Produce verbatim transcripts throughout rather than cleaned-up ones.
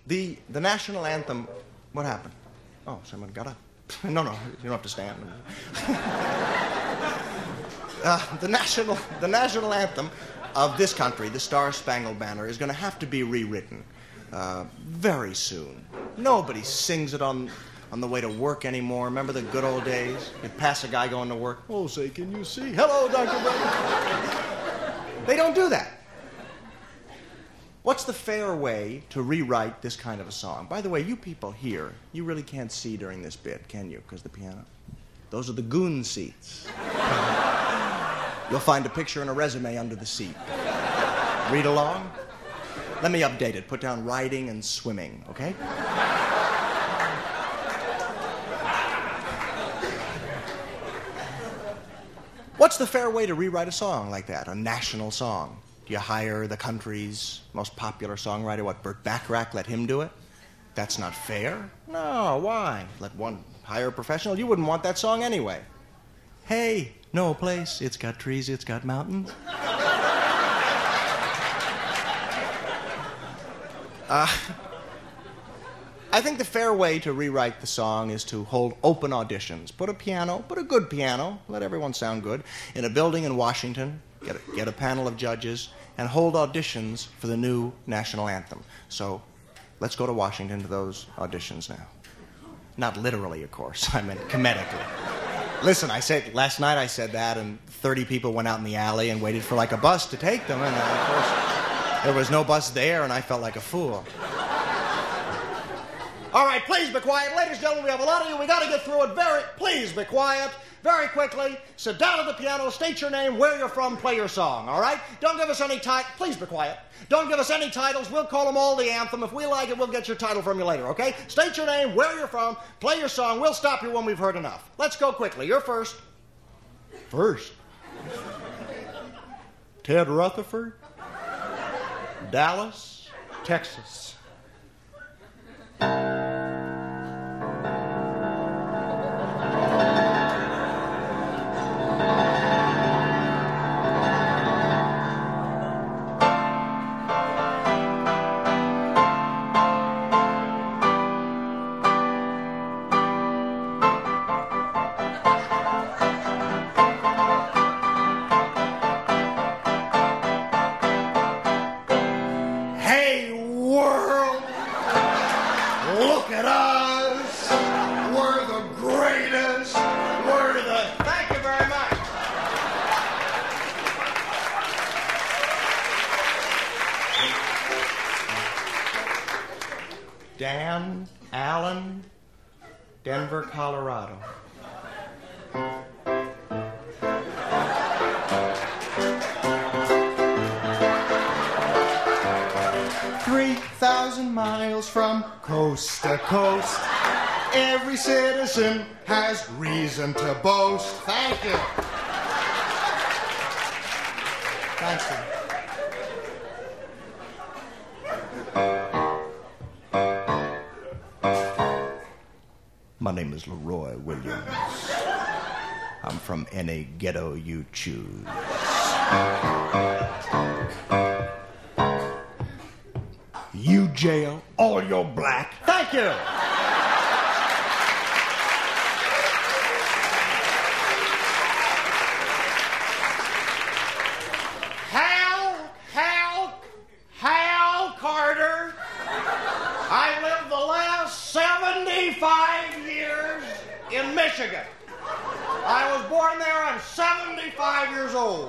The, the national anthem, what happened? Oh, someone got up. No, no, you don't have to stand. uh, the, national, the national anthem of this country, the Star-Spangled Banner, is going to have to be rewritten uh, very soon. Nobody sings it on, on the way to work anymore. Remember the good old days? You'd pass a guy going to work. Oh, say, can you see? Hello, Doctor Brown. They don't do that. What's the fair way to rewrite this kind of a song? By the way, you people here, you really can't see during this bit, can you? Because the piano. Those are the goon seats. You'll find a picture and a resume under the seat. Read along. Let me update it. Put down riding and swimming, okay? What's the fair way to rewrite a song like that, a national song? Do you hire the country's most popular songwriter, what, Burt Bacharach, let him do it? That's not fair. No, why? Let one hire a professional? You wouldn't want that song anyway. Hey, no place, it's got trees, it's got mountains. uh, I think the fair way to rewrite the song is to hold open auditions. Put a piano, put a good piano, let everyone sound good, in a building in Washington. Get a, get a panel of judges and hold auditions for the new national anthem. So let's go to Washington to those auditions now. Not literally, of course. I meant comedically. Listen, I said last night I said that, and thirty people went out in the alley and waited for like a bus to take them, and uh, of course there was no bus there, and I felt like a fool. All right, please be quiet. Ladies and gentlemen, we have a lot of you. We got to get through it very... Please be quiet. Very quickly. Sit down at the piano. State your name, where you're from, play your song, all right? Don't give us any titles. Please be quiet. Don't give us any titles. We'll call them all the anthem. If we like it, we'll get your title from you later, okay? State your name, where you're from, play your song. We'll stop you when we've heard enough. Let's go quickly. You're first. First. Ted Rutherford, Dallas, Texas. Dan Allen, Denver, Colorado. Three thousand miles from coast to coast, every citizen has reason to boast. Thank you. Thank you. My name is Leroy Williams. I'm from any ghetto you choose. You jail all your black. Thank you. Hal, Hal, Hal Carter. I lived the last seventy-five years in Michigan. I was born there. I'm seventy-five years old.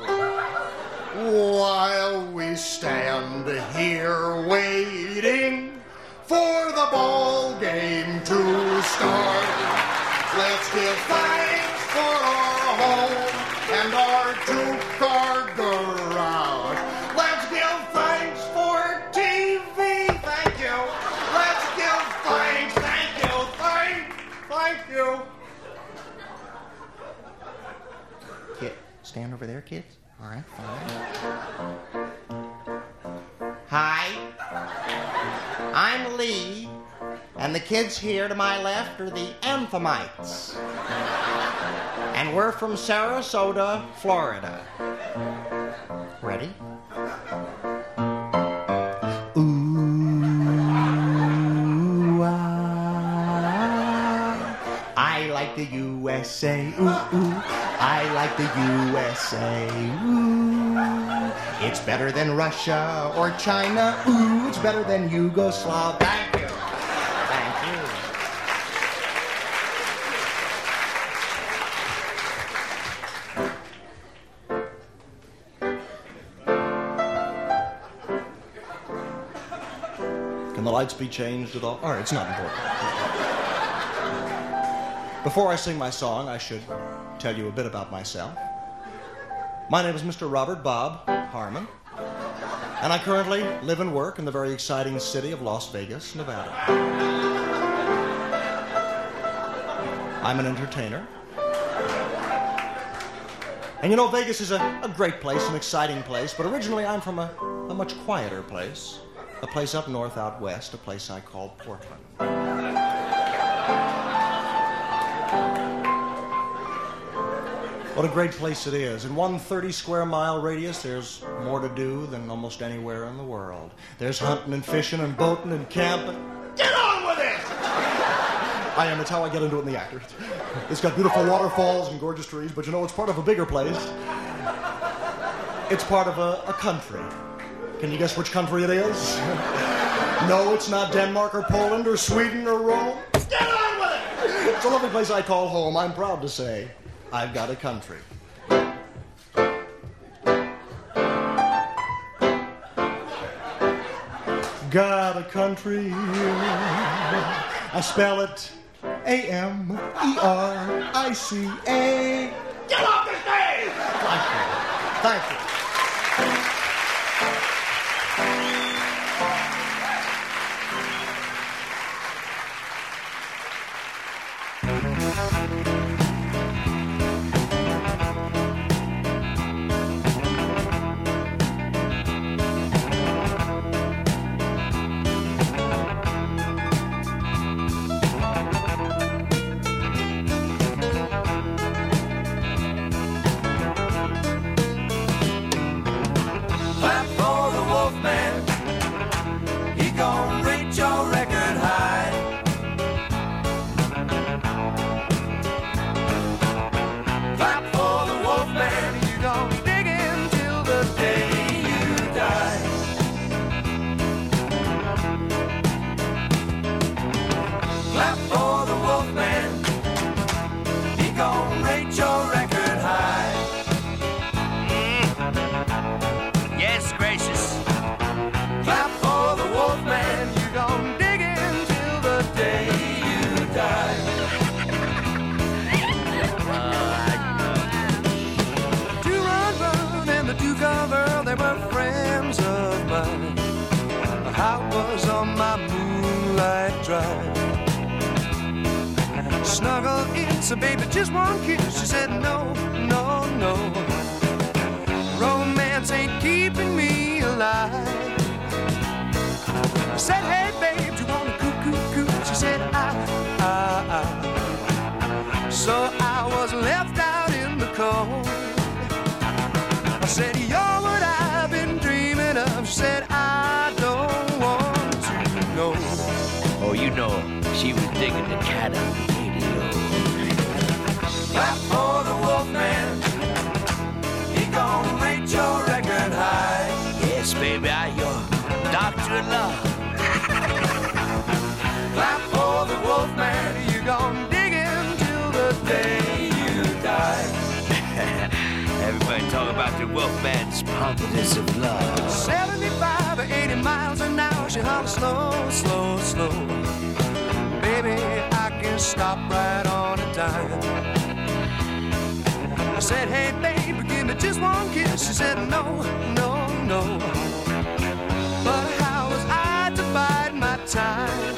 While we stand here waiting for the ball game to start, let's give thanks for our home and our two-car garage. Let's give thanks for T V. Thank you. Let's give thanks. Thank you. Thank, thank you. Kid, stand over there, kids. All right, fine. Hi, I'm Lee, and the kids here to my left are the Anthemites. And we're from Sarasota, Florida. Ready? Ooh, like the U S A, ooh, ooh. I like the U S A, ooh. It's better than Russia or China, ooh. It's better than Yugoslavia. Thank you. Thank you. Can the lights be changed at all? All right, it's not important. Before I sing my song, I should tell you a bit about myself. My name is Mister Robert Bob Harmon, and I currently live and work in the very exciting city of Las Vegas, Nevada. I'm an entertainer. And you know, Vegas is a, a great place, an exciting place, but originally I'm from a, a much quieter place. A place up north, out west, a place I call Portland. What a great place it is. In one thirty square mile radius, there's more to do than almost anywhere in the world. There's hunting and fishing and boating and camping. Get on with it! I am, it's how I get into it in the actor. It's got beautiful waterfalls and gorgeous trees, but you know, it's part of a bigger place. It's part of a, a country. Can you guess which country it is? No, it's not Denmark or Poland or Sweden or Rome. Get on with it! It's a lovely place I call home. I'm proud to say I've got a country. Got a country. I spell it A M E R I C A. Get off the stage! Thank you. Thank you. Snuggle in, so baby, just one kiss. She said, no, no, no. Romance ain't keeping me alive. I said, hey, babe, do you want to coo, coo, coo? She said, I, I, I. So I was left out in the cold. I said, you're what I've been dreaming of. She said, I don't want to know. Oh, you know, she was digging the cat on the radio. Clap for the Wolfman. He gon' rate your record high. Yes, baby, I your doctor of love. Clap for the Wolfman. You gon' dig him till the day you die. Everybody talk about the Wolfman's pompous of love. seventy-five or eighty miles an hour. She hollers slow, slow, slow. Baby, I can stop right on a dime. I said, hey, baby, give me just one kiss. She said, no, no, no. But how was I to bide my time?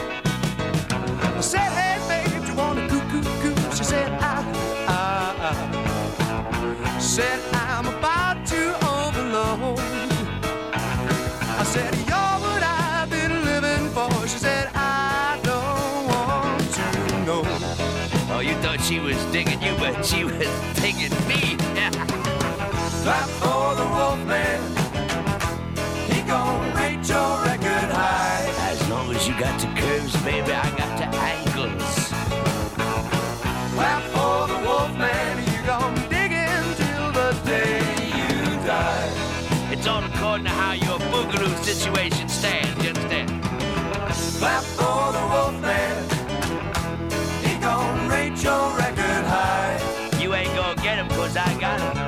I said, hey, babe, do you want to coo, coo, coo? She said, I, I, I. Said, I'm about to overload. I said, you're what I've been living for. She said, I don't want to know. Oh, you thought she was digging you, but she was digging me. Clap for the Wolfman. He gon' rate your record high. As long as you got the curves, baby, I got the angles. nation stands. You understand? Clap for the Wolfman. He gon' rate your record high. You ain't gonna get him cause I got him.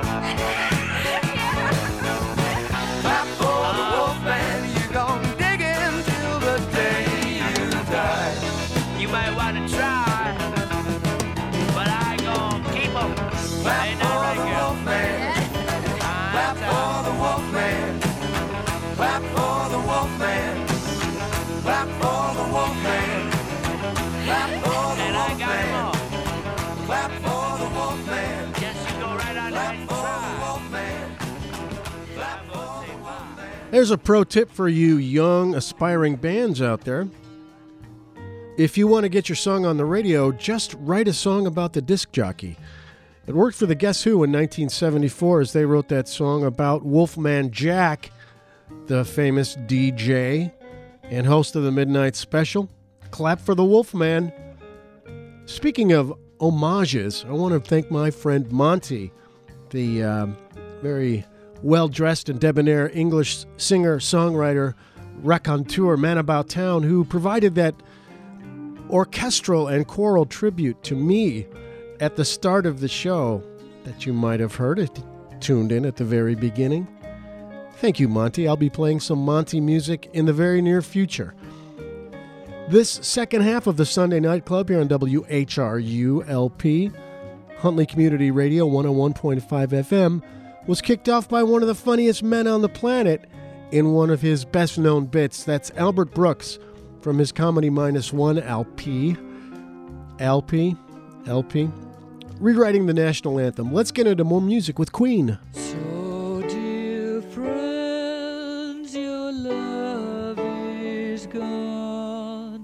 Clap for the Wolfman. You gon' dig him till the day you die. You might wanna try, but I ain't gonna keep him. Clap Ain't that for right, the girl? Wolfman. Clap for the Wolfman. Clap for the Wolfman. Clap for the Wolfman. Clap for the And I got him Wolfman. all. Clap for the Wolfman. Yes, you go right on Clap ahead and for the try. Wolfman. Clap for the Wolfman. There's a pro tip for you young, aspiring bands out there. If you want to get your song on the radio, just write a song about the disc jockey. It worked for the Guess Who in nineteen seventy-four as they wrote that song about Wolfman Jack, the famous D J and host of the Midnight Special. Clap for the Wolfman. Speaking of homages, I want to thank my friend Monty, the um, very well-dressed and debonair English singer-songwriter, raconteur, man about town, who provided that orchestral and choral tribute to me at the start of the show that you might have heard it tuned in at the very beginning. Thank you, Monty. I'll be playing some Monty music in the very near future. This second half of the Sunday Night Club here on W H R U L P, Huntley Community Radio one oh one point five F M, was kicked off by one of the funniest men on the planet in one of his best-known bits. That's Albert Brooks from his Comedy Minus One L P. L P? L P? Rewriting the national anthem. Let's get into more music with Queen. So, dear friends, your love is gone.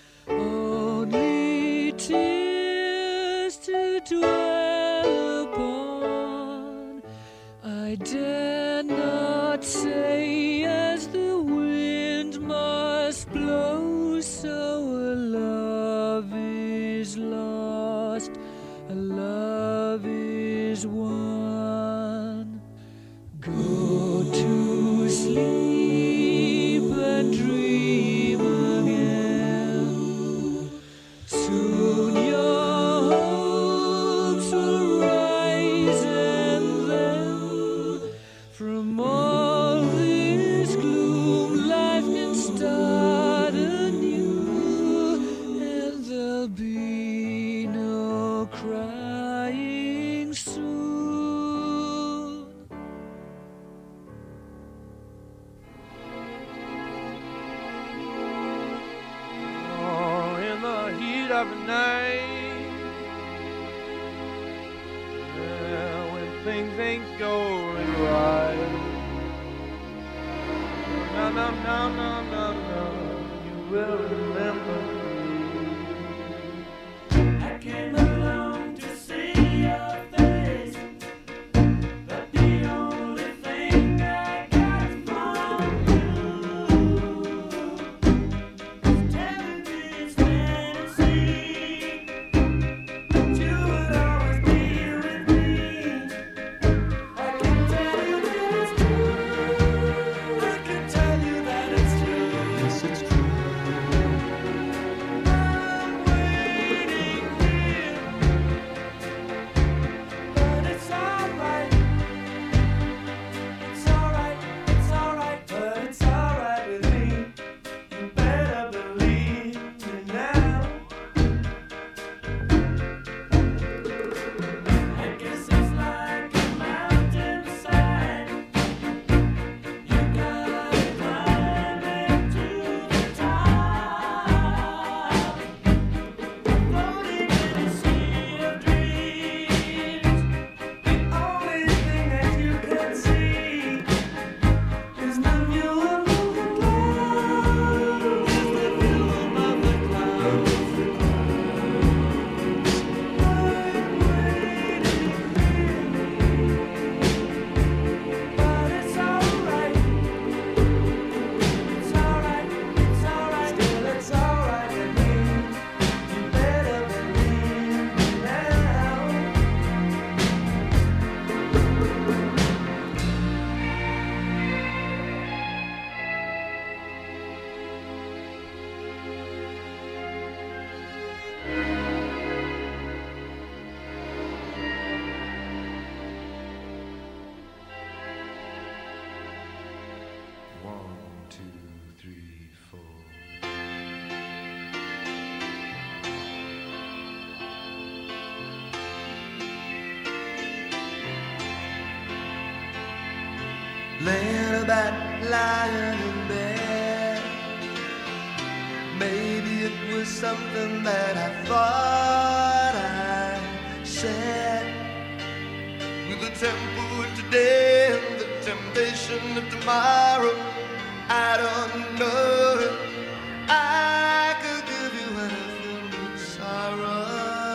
Only tears to dwell upon. I dare not say as the wind must blow, so a love is lost, a love is won. Go to sleep and dream again. Soon your hopes will rise, and then from all this gloom life can start anew, and there'll be no crying soon. Oh, in the heat of the night, yeah, when things ain't going right. No, no, no, no, no, no, you will remember me. I came along to see your face, but the only thing I got from you is television's fantasy. But you would always be with me. I can tell you that it's true. I can tell you that it's true. Yes, it's true. I'm waiting here laying about, lying in bed. Maybe it was something that I thought I said. With the tempo of today and the temptation of tomorrow, I don't know. I could give you anything but sorrow.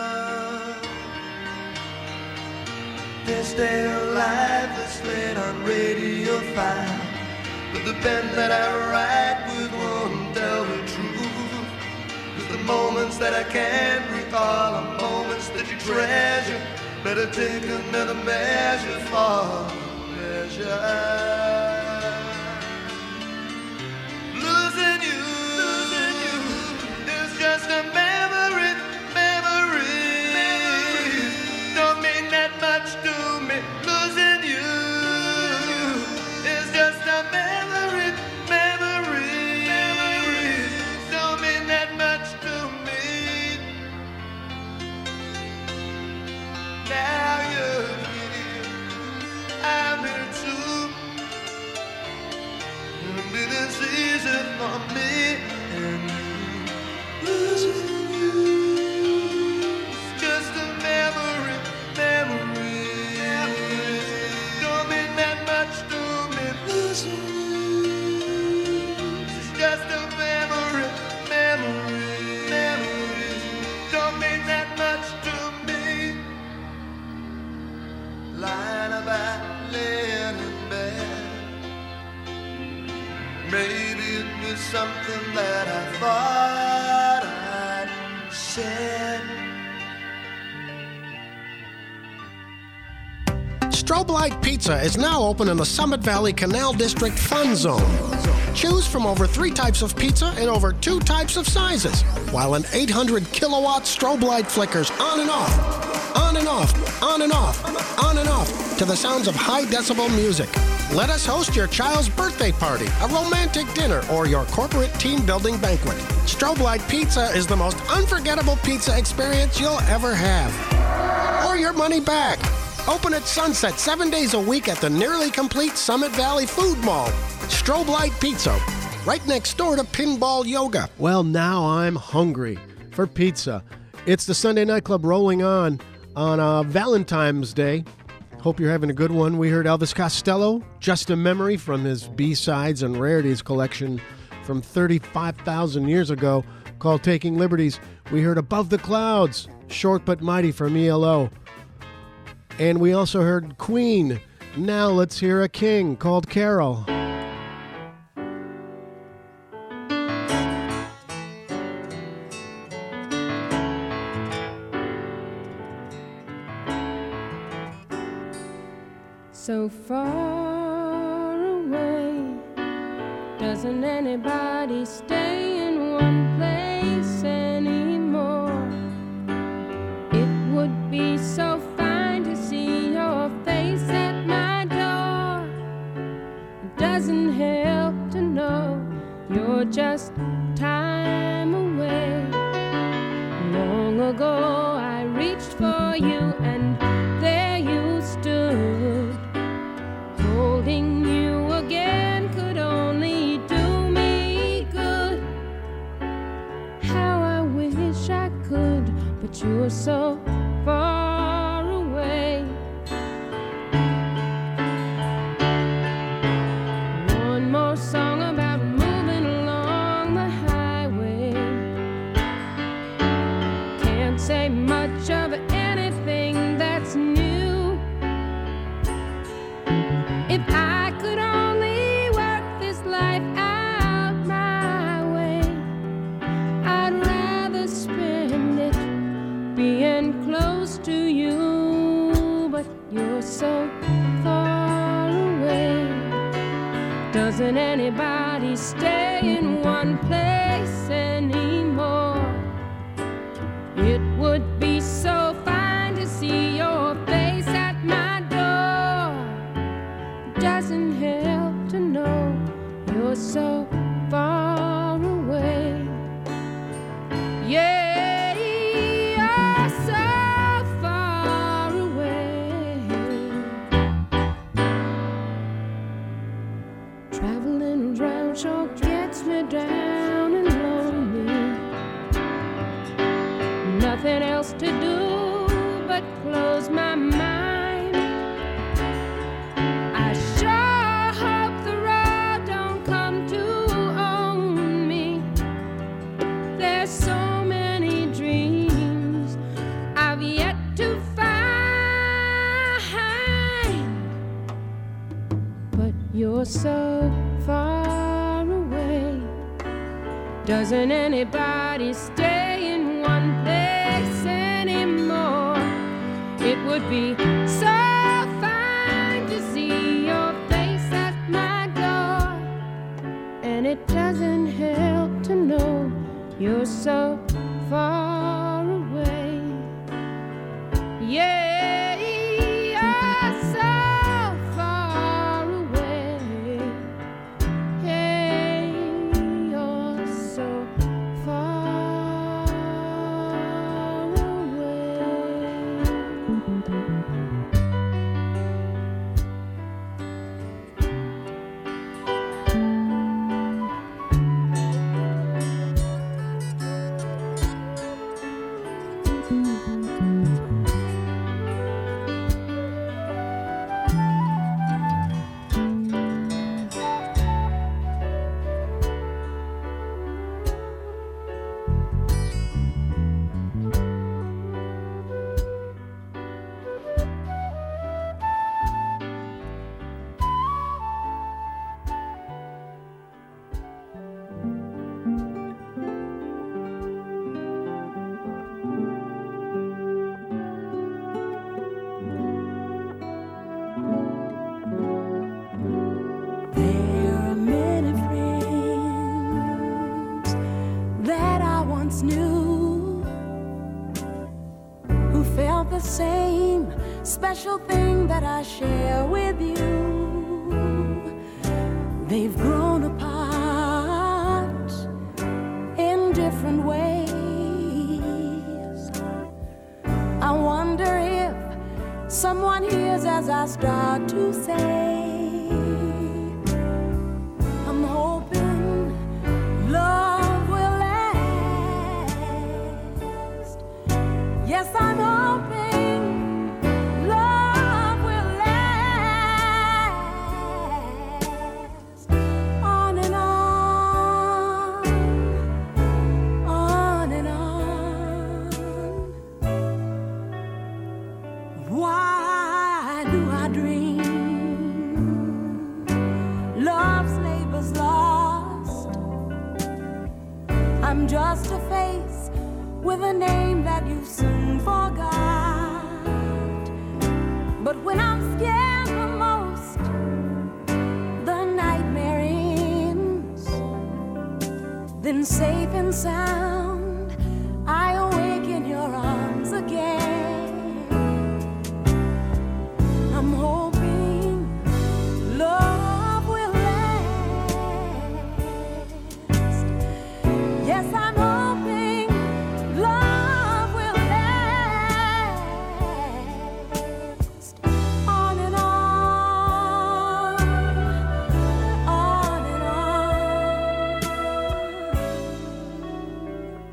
This day of life is played on Radio five, but the pen that I write with won't tell the truth. 'Cause the moments that I can't recall are moments that you treasure. Better take another measure for pleasure. Losing you, losing you is just a memory, memory. Don't mean that much to me. Losing you is just a memory, memory. Don't mean that much to me. Now you're here, I'm here too. And it is easy for me and you. Losing you is just a memory, memory. Don't mean that much to me. Losing you is just a memory, memory, memory. Don't mean that much to me. Lying about, laying in bed. Maybe it was something that I thought I'd said. Strobe Light Pizza is now open in the Summit Valley Canal District Fun Zone. Choose from over three types of pizza and over two types of sizes, while an eight hundred kilowatt strobe light flickers on and off, on and off, on and off, on and off, to the sounds of high decibel music. Let us host your child's birthday party, a romantic dinner, or your corporate team building banquet. Strobe Light Pizza is the most unforgettable pizza experience you'll ever have. Or your money back. Open at sunset seven days a week at the nearly complete Summit Valley Food Mall. Strobe Light Pizza, right next door to Pinball Yoga. Well, now I'm hungry for pizza. It's the Sunday Night Club rolling on on uh, Valentine's Day. Hope you're having a good one. We heard Elvis Costello, Just a Memory, from his B-Sides and Rarities collection from thirty-five thousand years ago called Taking Liberties. We heard Above the Clouds, Short But Mighty from E L O. And we also heard Queen. Now let's hear a king called Carol. So far away, doesn't anybody stay in one place anymore? It would be so fine to see your face at my door. It doesn't help to know you're just time away. Long ago I reached for you and there you stood. Holding you again could only do me good. How I wish I could, but you're so far away. One more song about moving along the highway. Can't say much of anything that's new. If I could only work this life out my way, I'd rather spend it being close to you, but you're so far away. Doesn't anybody stay in one place anymore? It would be so fine to see your face at my door. Doesn't help to know you're so far away. Yeah, you're so far away. nothing else to do but close my mind. I sure hope the road don't come to own me. There's so many dreams I've yet to find, but you're so far away. Doesn't anybody stay in one place anymore? It would be so fine to see your face at my door, and it doesn't help to know you're so far away. Yeah, you're so far away. Hey, you're so far away. There are many friends that I once knew who felt the same special thing that I share with you. They've grown apart in different ways. I wonder if someone hears as I start to say, I'm hoping love will last. Yes, I'm hoping love will last. On and on, on and on. Why do I dream love's labor's lost? I'm just a face with a name that you soon forgot. But when I'm scared the most, the nightmare ends. Then safe and sound, I awake in your arms again. I'm hoping love will last. Yes, I'm hoping love will last. On and on, on and on.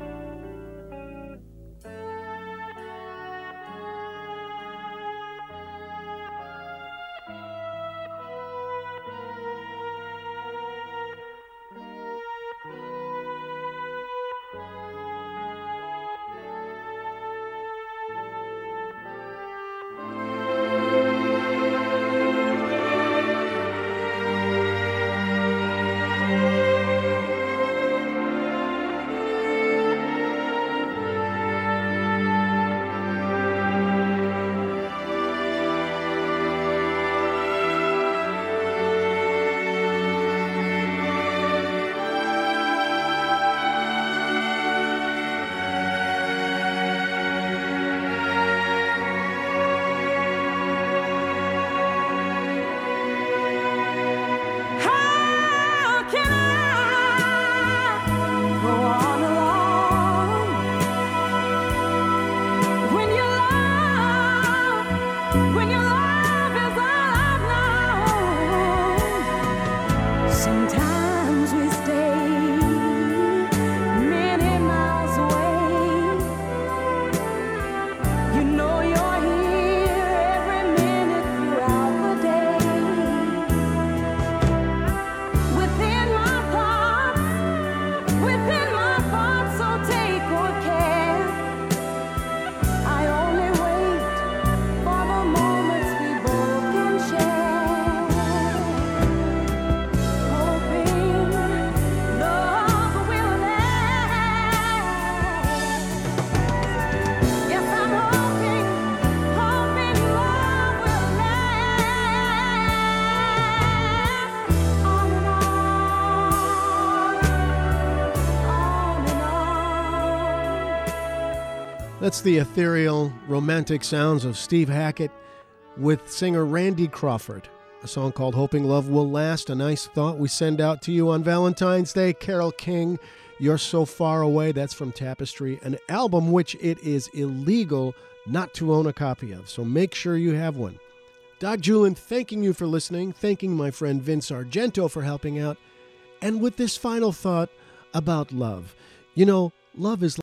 That's the ethereal, romantic sounds of Steve Hackett with singer Randy Crawford. A song called Hoping Love Will Last, a nice thought we send out to you on Valentine's Day. Carole King, You're So Far Away, that's from Tapestry, an album which it is illegal not to own a copy of, so make sure you have one. Doc Julin thanking you for listening, thanking my friend Vince Argento for helping out, and with this final thought about love. You know, love is